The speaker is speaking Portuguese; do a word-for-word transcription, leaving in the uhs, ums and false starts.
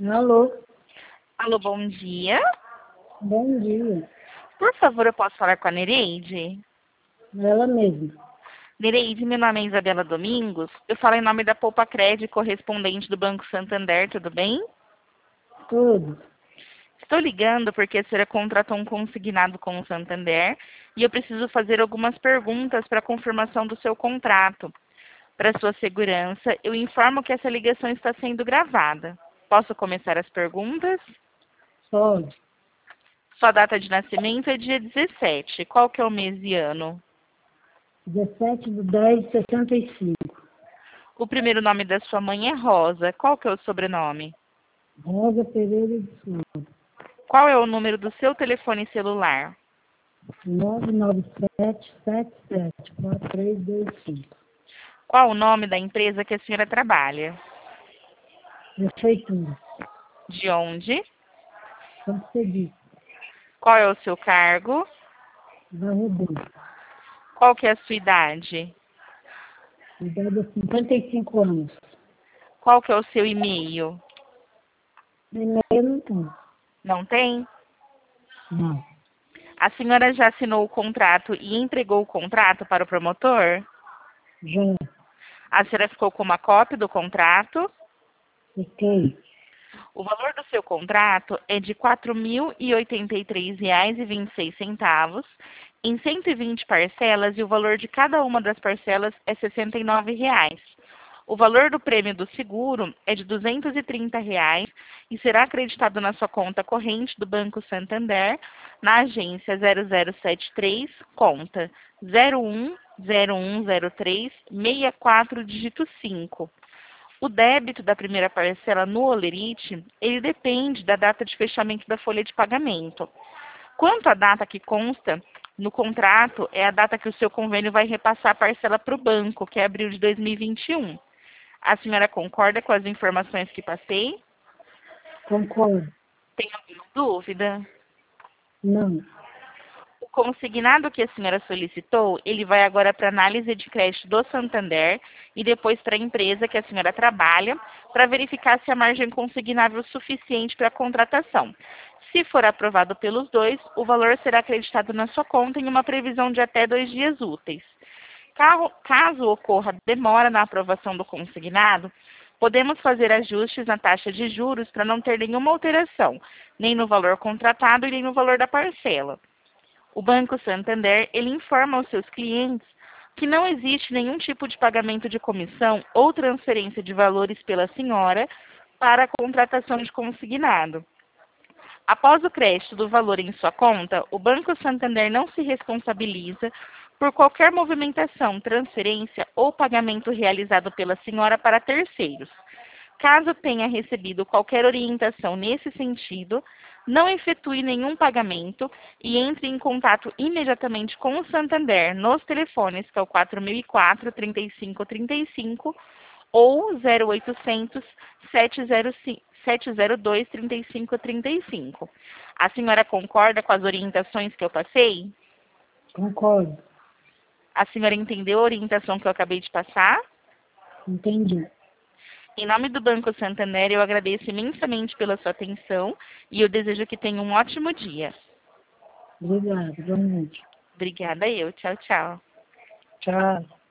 Alô, Alô, bom dia. bom dia. Por favor, eu posso falar com a Nereide? Ela mesma. Nereide, meu nome é Isabela Domingos. Eu falo em nome da Poupa Crédito, correspondente do Banco Santander, tudo bem? Tudo. Estou ligando porque a senhora contratou um consignado com o Santander e eu preciso fazer algumas perguntas para confirmação do seu contrato. Para sua segurança, eu informo que essa ligação está sendo gravada. Posso começar as perguntas? Pode. Sua data de nascimento é dia dezessete. Qual que é o mês e ano? dezessete de dez de sessenta e cinco. O primeiro nome da sua mãe é Rosa. Qual que é o sobrenome? Rosa Pereira de Souza. Qual é o número do seu telefone celular? nove nove sete sete sete quatro três dois cinco. Qual o nome da empresa que a senhora trabalha? Prefeitura. De onde? Como você disse, Qual é o seu cargo? da Redonda. Qual que é a sua idade? Idade é cinquenta e cinco anos. Qual que é o seu e-mail? E-mail não tem. Não tem? Não. A senhora já assinou o contrato e entregou o contrato para o promotor? Já. A senhora ficou com uma cópia do contrato? Fiquei. O valor do seu contrato é de quatro mil e oitenta e três reais e vinte e seis centavos em cento e vinte parcelas e o valor de cada uma das parcelas é sessenta e nove reais. O valor do prêmio do seguro é de duzentos e trinta reais e será acreditado na sua conta corrente do Banco Santander na agência zero zero sete três, conta zero um zero um zero três seis quatro, dígito cinco. O débito da primeira parcela no Olerite, ele depende da data de fechamento da folha de pagamento. Quanto à data que consta no contrato, é a data que o seu convênio vai repassar a parcela para o banco, que é abril de dois mil e vinte e um. A senhora concorda com as informações que passei? Concordo. Tem alguma dúvida? Não. O consignado que a senhora solicitou, ele vai agora para análise de crédito do Santander e depois para a empresa que a senhora trabalha, para verificar se a margem consignável é suficiente para a contratação. Se for aprovado pelos dois, o valor será acreditado na sua conta em uma previsão de até dois dias úteis. Caso ocorra demora na aprovação do consignado, podemos fazer ajustes na taxa de juros para não ter nenhuma alteração, nem no valor contratado e nem no valor da parcela. O Banco Santander, ele informa aos seus clientes que não existe nenhum tipo de pagamento de comissão ou transferência de valores pela senhora para a contratação de consignado. Após o crédito do valor em sua conta, o Banco Santander não se responsabiliza por qualquer movimentação, transferência ou pagamento realizado pela senhora para terceiros. Caso tenha recebido qualquer orientação nesse sentido, não efetue nenhum pagamento e entre em contato imediatamente com o Santander nos telefones, que é o quatro mil e quatro, trinta e cinco trinta e cinco ou zero oitocentos, sete zero cinco, sete zero dois, trinta e cinco trinta e cinco. A senhora concorda com as orientações que eu passei? Concordo. A senhora entendeu a orientação que eu acabei de passar? Entendi. Em nome do Banco Santander, eu agradeço imensamente pela sua atenção e eu desejo que tenha um ótimo dia. Obrigado. Boa noite. Obrigada eu. Tchau, tchau. Tchau.